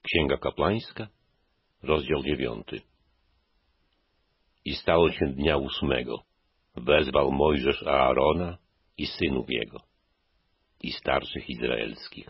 Księga Kapłańska, rozdział 9. I stało się dnia 8. Wezwał Mojżesz Aarona i synów jego, i starszych izraelskich.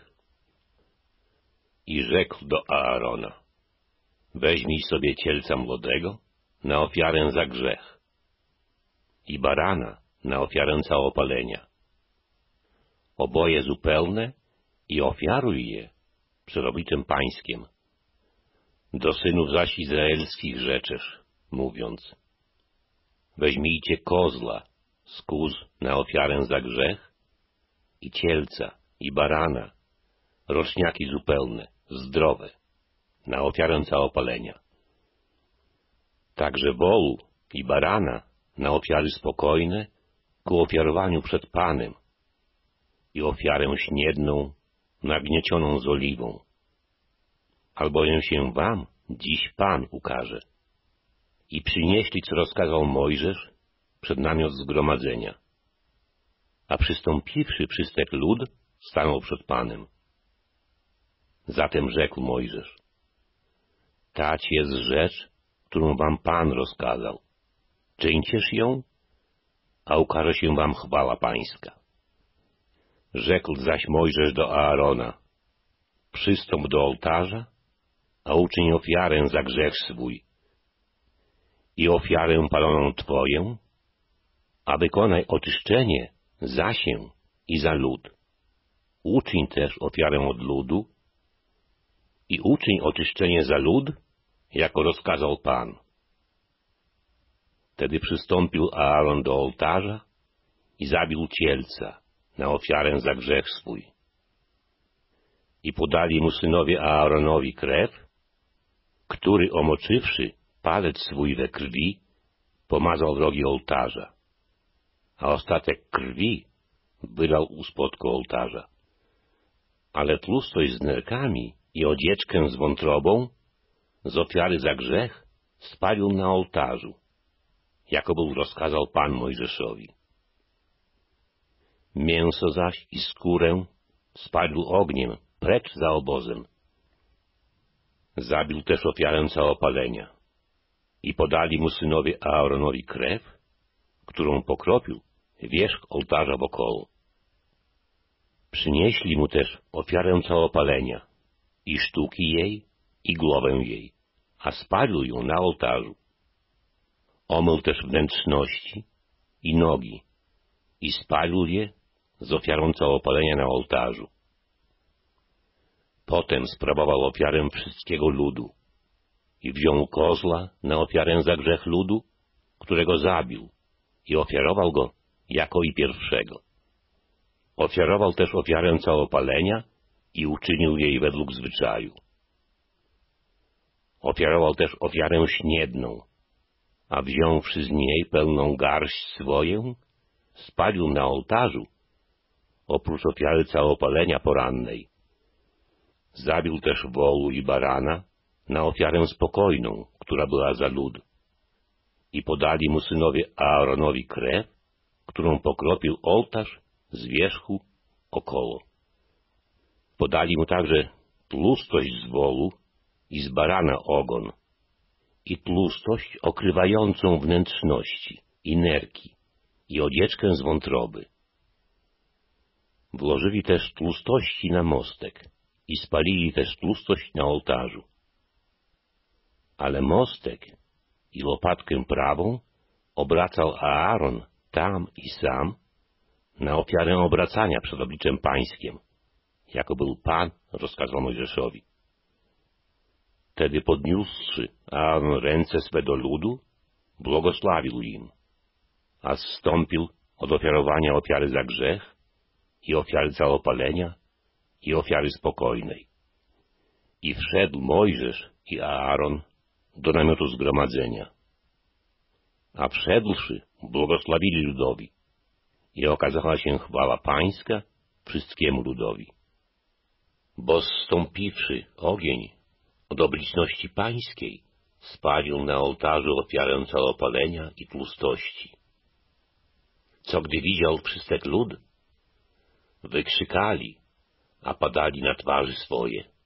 I rzekł do Aarona: weźmij sobie cielca młodego na ofiarę za grzech i barana na ofiarę całopalenia. Oboje zupełne i ofiaruj je przed obliczem pańskim. Do synów zaś izraelskich rzeczesz, mówiąc: weźmijcie kozła z kóz na ofiarę za grzech i cielca i barana, roczniaki zupełne, zdrowe, na ofiarę całopalenia. Także wołu i barana na ofiary spokojne ku ofiarowaniu przed Panem i ofiarę śniedną nagniecioną z oliwą, albowiem się wam dziś Pan ukaże. I przynieśli, co rozkazał Mojżesz, przed namiot zgromadzenia. A przystąpiwszy przystek lud, stanął przed Panem. Zatem rzekł Mojżesz: tać jest rzecz, którą wam Pan rozkazał. Czyńcież ją, a ukaże się wam chwała pańska. Rzekł zaś Mojżesz do Aarona: przystąp do ołtarza, a uczyń ofiarę za grzech swój i ofiarę paloną twoją, a wykonaj oczyszczenie za się i za lud. Uczyń też ofiarę od ludu i uczyń oczyszczenie za lud, jako rozkazał Pan. Wtedy przystąpił Aaron do ołtarza i zabił cielca na ofiarę za grzech swój. I podali mu synowie Aaronowi krew, który, omoczywszy palec swój we krwi, pomazał rogi ołtarza, a ostatek krwi wylał u spodku ołtarza. Ale tłustość z nerkami i odzieczkę z wątrobą z ofiary za grzech spalił na ołtarzu, jako był rozkazał Pan Mojżeszowi. Mięso zaś i skórę spalił ogniem precz za obozem. Zabił też ofiarę całopalenia i podali mu synowie Aaronowi krew, którą pokropił wierzch ołtarza wokoło. Przynieśli mu też ofiarę całopalenia i sztuki jej i głowę jej, a spalił ją na ołtarzu. Omył też wnętrzności i nogi i spalił je z ofiarą całopalenia na ołtarzu. Potem sprawował ofiarę wszystkiego ludu i wziął kozła na ofiarę za grzech ludu, którego zabił, i ofiarował go jako i pierwszego. Ofiarował też ofiarę całopalenia i uczynił jej według zwyczaju. Ofiarował też ofiarę śniedną, a wziąwszy z niej pełną garść swoję, spalił na ołtarzu, oprócz ofiary całopalenia porannej. Zabił też wołu i barana na ofiarę spokojną, która była za lud. I podali mu synowie Aaronowi krew, którą pokropił ołtarz z wierzchu około. Podali mu także tłustość z wołu i z barana ogon i tłustość okrywającą wnętrzności i nerki i odzieczkę z wątroby. Włożyli też tłustości na mostek i spalili też tłustość na ołtarzu. Ale mostek i łopatkę prawą obracał Aaron tam i sam na ofiarę obracania przed obliczem pańskim, jako był Pan rozkazał Mojżeszowi. Wtedy podniósłszy Aaron ręce swe do ludu, błogosławił im, a zstąpił od ofiarowania ofiary za grzech i ofiary całopalenia i ofiary spokojnej. I wszedł Mojżesz i Aaron do namiotu zgromadzenia. A wszedłszy, błogosławili ludowi i okazała się chwała pańska wszystkiemu ludowi. Bo zstąpiwszy ogień od obliczności pańskiej, spalił na ołtarzu ofiarę całopalenia i tłustości. Co gdy widział przystek lud, wykrzykali, a padali na twarzy swoje.